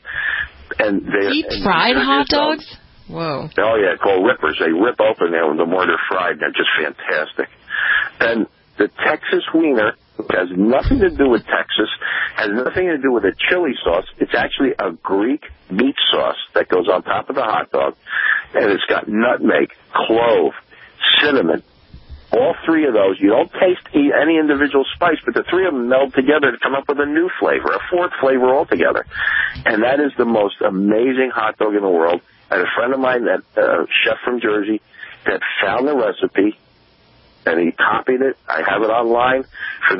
Deep-fried hot dogs? Whoa. Oh, yeah, called Rippers. They rip open there the more they're fried. They're just fantastic. And the Texas Wiener has nothing to do with Texas, has nothing to do with a chili sauce. It's actually a Greek meat sauce that goes on top of the hot dog. And it's got nutmeg, clove, cinnamon. All three of those, you don't taste any individual spice, but the three of them meld together to come up with a new flavor, a fourth flavor altogether. And that is the most amazing hot dog in the world. I had a friend of mine, that chef from Jersey, that found the recipe, and he copied it. I have it online for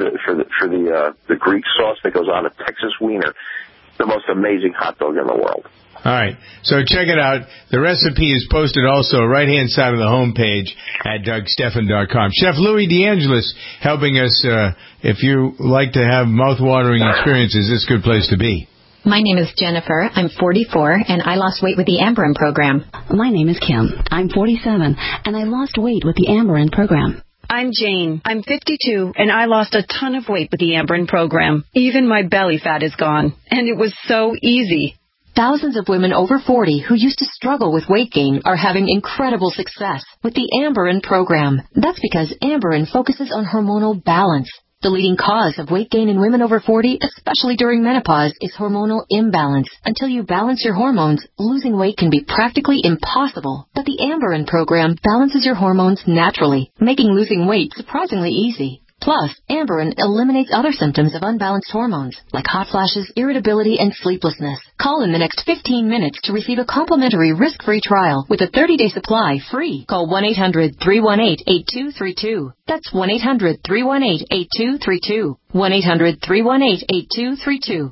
the Greek sauce that goes on a Texas Wiener. The most amazing hot dog in the world. All right, so check it out. The recipe is posted also right-hand side of the homepage at DougStephan.com. Chef Louis DeAngelis helping us. If you like to have mouth-watering experiences, this is a good place to be. My name is Jennifer. I'm 44, and I lost weight with the Amberin program. My name is Kim. I'm 47, and I lost weight with the Amberin program. I'm Jane. I'm 52, and I lost a ton of weight with the Amberin program. Even my belly fat is gone, and it was so easy. Thousands of women over 40 who used to struggle with weight gain are having incredible success with the Amberin program. That's because Amberin focuses on hormonal balance. The leading cause of weight gain in women over 40, especially during menopause, is hormonal imbalance. Until you balance your hormones, losing weight can be practically impossible. But the Amberin program balances your hormones naturally, making losing weight surprisingly easy. Plus, Amberin eliminates other symptoms of unbalanced hormones, like hot flashes, irritability, and sleeplessness. Call in the next 15 minutes to receive a complimentary risk-free trial with a 30-day supply free. Call 1-800-318-8232. That's 1-800-318-8232. 1-800-318-8232.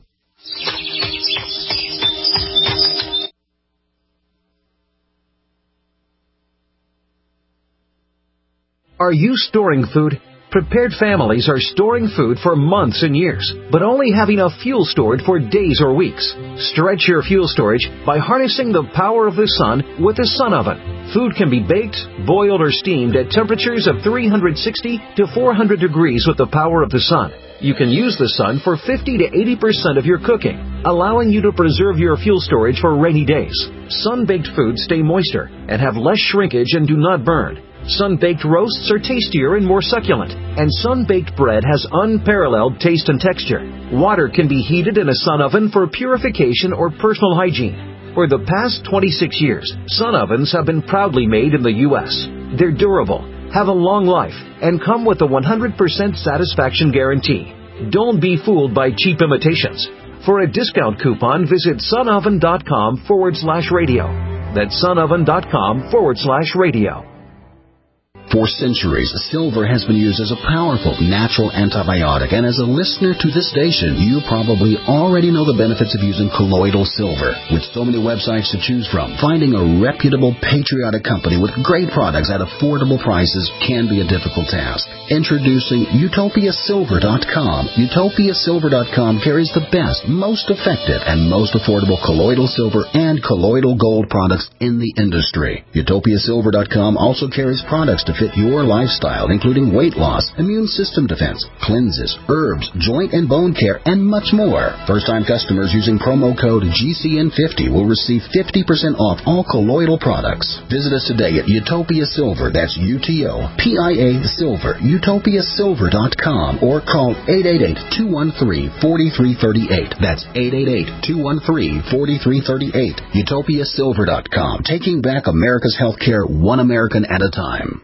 Are you storing food? Prepared families are storing food for months and years, but only have enough fuel stored for days or weeks. Stretch your fuel storage by harnessing the power of the sun with a sun oven. Food can be baked, boiled, or steamed at temperatures of 360 to 400 degrees with the power of the sun. You can use the sun for 50 to 80% of your cooking, allowing you to preserve your fuel storage for rainy days. Sun-baked foods stay moister and have less shrinkage and do not burn. Sun-baked roasts are tastier and more succulent, and sun-baked bread has unparalleled taste and texture. Water can be heated in a sun oven for purification or personal hygiene. For the past 26 years, sun ovens have been proudly made in the U.S. They're durable, have a long life, and come with a 100% satisfaction guarantee. Don't be fooled by cheap imitations. For a discount coupon, visit sunoven.com/radio. That's sunoven.com/radio. For centuries, silver has been used as a powerful natural antibiotic, and as a listener to this station, you probably already know the benefits of using colloidal silver. With so many websites to choose from, finding a reputable, patriotic company with great products at affordable prices can be a difficult task. Introducing UtopiaSilver.com. UtopiaSilver.com carries the best, most effective, and most affordable colloidal silver and colloidal gold products in the industry. UtopiaSilver.com also carries products to fit your lifestyle, including weight loss, immune system defense, cleanses, herbs, joint and bone care, and much more. First-time customers using promo code GCN50 will receive 50% off all colloidal products. Visit us today at Utopia Silver, that's UTOPIA Silver, UtopiaSilver.com, or call 888-213-4338. That's 888-213-4338. UtopiaSilver.com, taking back America's healthcare one American at a time.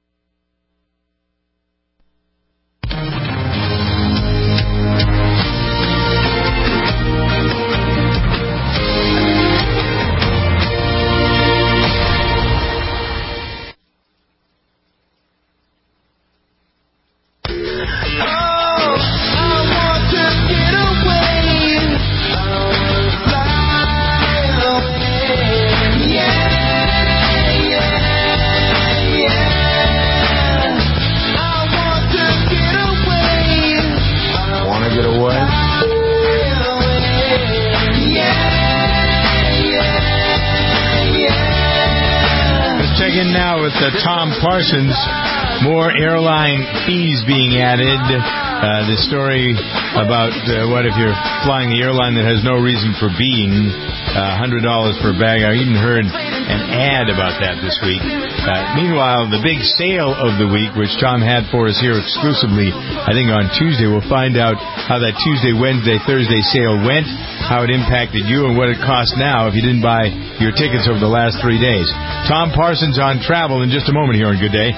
Tom Parsons, more airline fees being added. The story about what if you're flying the airline that has no reason for being, $100 per bag. I even heard an ad about that this week. Meanwhile, the big sale of the week, which Tom had for us here exclusively, I think on Tuesday, we'll find out how that Tuesday, Wednesday, Thursday sale went, how it impacted you, and what it costs now if you didn't buy your tickets over the last 3 days. Tom Parsons on travel in just a moment here on Good Day.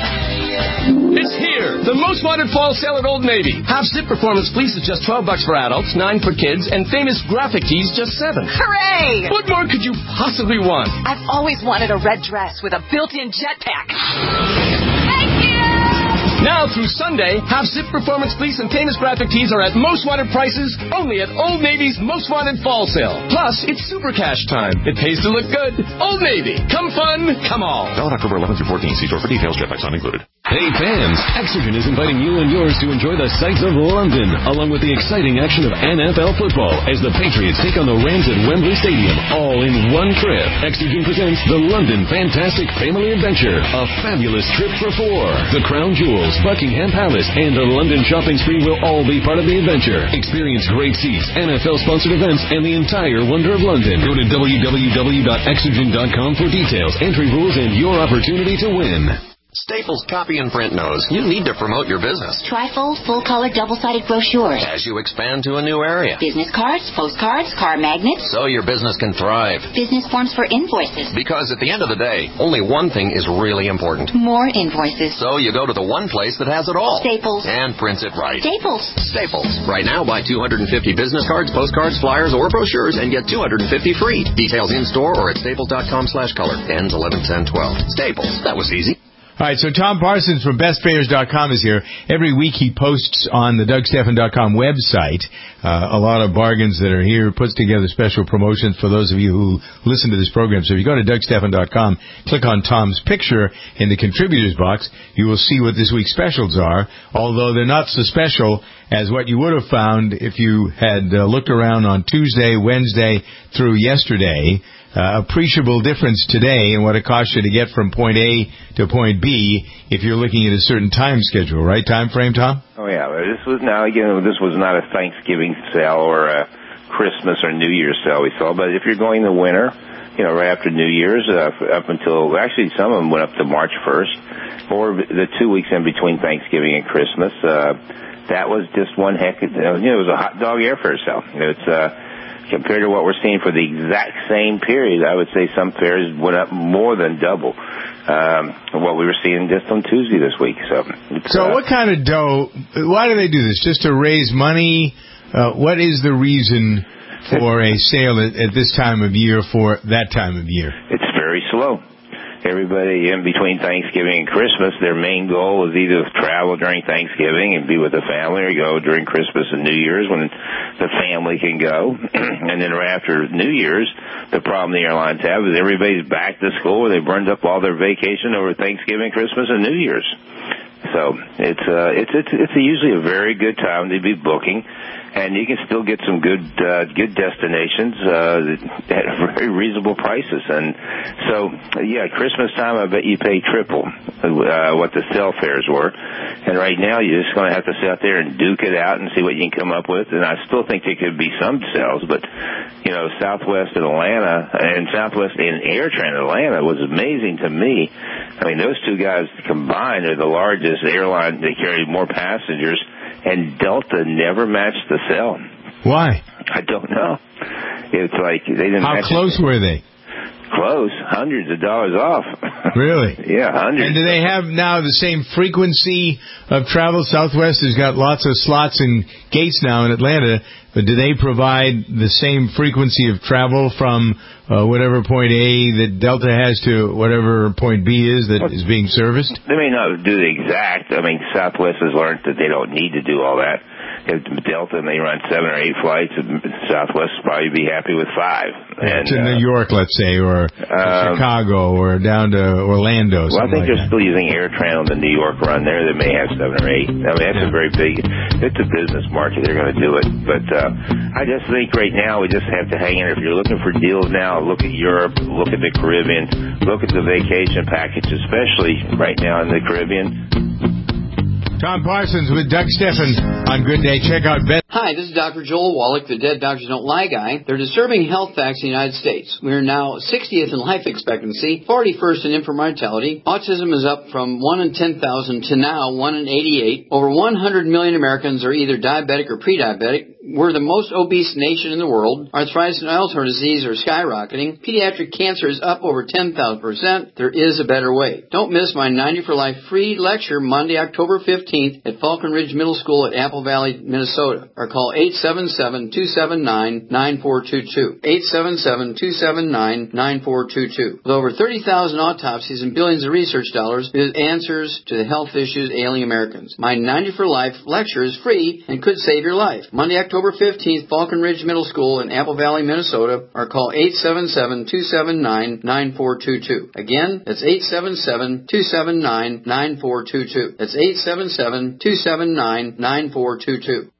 It's here, the most wanted fall sale at Old Navy. Half zip performance fleece is just $12 for adults, $9 for kids, and famous graphic tees just $7. Hooray! What more could you possibly want? I've always wanted a red dress with a built-in jetpack. Thank you! Now through Sunday, half zip performance fleece and famous graphic tees are at most wanted prices only at Old Navy's most wanted fall sale. Plus, it's super cash time. It pays to look good. Old Navy. Come fun, come all. Valid October 11th through 14th. See store for details. Jetpacks not included. Hey fans, Exergen is inviting you and yours to enjoy the sights of London, along with the exciting action of NFL football as the Patriots take on the Rams at Wembley Stadium, all in one trip. Exergen presents the London Fantastic Family Adventure, a fabulous trip for four. The Crown Jewels, Buckingham Palace, and the London shopping spree will all be part of the adventure. Experience great seats, NFL-sponsored events, and the entire wonder of London. Go to www.exergen.com for details, entry rules, and your opportunity to win. Staples Copy and Print knows you need to promote your business. Trifold, full-color, double-sided brochures. As you expand to a new area. Business cards, postcards, car magnets. So your business can thrive. Business forms for invoices. Because at the end of the day, only one thing is really important. More invoices. So you go to the one place that has it all. Staples. And prints it right. Staples. Staples. Right now, buy 250 business cards, postcards, flyers, or brochures and get 250 free. Details in-store or at staples.com/color. Ends 11/10/12. Staples. That was easy. All right, so Tom Parsons from bestpayers.com is here. Every week he posts on the DougStephan.com website a lot of bargains that are here, puts together special promotions for those of you who listen to this program. So if you go to DougStephan.com, click on Tom's picture in the contributors box, you will see what this week's specials are, although they're not so special as what you would have found if you had looked around on Tuesday, Wednesday, through yesterday. Appreciable difference today in what it costs you to get from point A to point B if you're looking at a certain time schedule, right? Time frame, Tom? Oh, yeah. This was not a Thanksgiving sale or a Christmas or New Year's sale we saw, but if you're going the winter, right after New Year's, up until, actually some of them went up to March 1st, or the 2 weeks in between Thanksgiving and Christmas, that was just one heck of, it was a hot dog airfare sale. It's, compared to what we're seeing for the exact same period, I would say some fares went up more than double what we were seeing just on Tuesday this week. So what kind of dough? Why do they do this? Just to raise money? What is the reason for a sale at this time of year for that time of year? It's very slow. Everybody in between Thanksgiving and Christmas, their main goal is either travel during Thanksgiving and be with the family or go during Christmas and New Year's when the family can go. And then right after New Year's, the problem the airlines have is everybody's back to school or they burned up all their vacation over Thanksgiving, Christmas, and New Year's. So it's usually a very good time to be booking, and you can still get some good destinations at very reasonable prices. And so, Christmas time, I bet you pay triple what the sale fares were. And right now, you're just going to have to sit out there and duke it out and see what you can come up with. And I still think there could be some sales, but Southwest in Atlanta and Southwest in AirTran Atlanta was amazing to me. I mean, those two guys combined are the largest airline. They carry more passengers, and Delta never matched the sale. Why? I don't know. It's like they didn't. How close were they? Close, hundreds of dollars off. Really? Yeah, hundreds. And do they have now the same frequency of travel? Southwest has got lots of slots and gates now in Atlanta, but do they provide the same frequency of travel from whatever point A that Delta has to whatever point B is that is being serviced? They may not do the exact. I mean, Southwest has learned that they don't need to do all that. If Delta, and they run 7 or 8 flights, Southwest will probably be happy with 5. And, to New York, let's say, or Chicago, or down to Orlando. Well, I think they're still using AirTran on the New York run there. They may have 7 or 8. I mean, that's a very big, it's a business market. They're going to do it. But I just think right now we just have to hang in. If you're looking for deals now, look at Europe, look at the Caribbean, look at the vacation package, especially right now in the Caribbean. Tom Parsons with Doug Stephan on Good Day. Check out Ben. Hi, this is Dr. Joel Wallach, the Dead Doctors Don't Lie guy. They're disturbing health facts in the United States. We are now 60th in life expectancy, 41st in infant mortality. Autism is up from 1 in 10,000 to now 1 in 88. Over 100 million Americans are either diabetic or pre-diabetic. We're the most obese nation in the world. Arthritis and Alzheimer's disease are skyrocketing. Pediatric cancer is up over 10,000%. There is a better way. Don't miss my 90 for Life free lecture Monday, October 15th at Falcon Ridge Middle School at Apple Valley, Minnesota. Or call 877-279-9422. 877-279-9422. With over 30,000 autopsies and billions of research dollars, it answers to the health issues ailing Americans. My 90 for Life lecture is free and could save your life. Monday, October 15th, Falcon Ridge Middle School in Apple Valley, Minnesota, or call 877-279-9422. Again, that's 877-279-9422. That's 877-279-9422.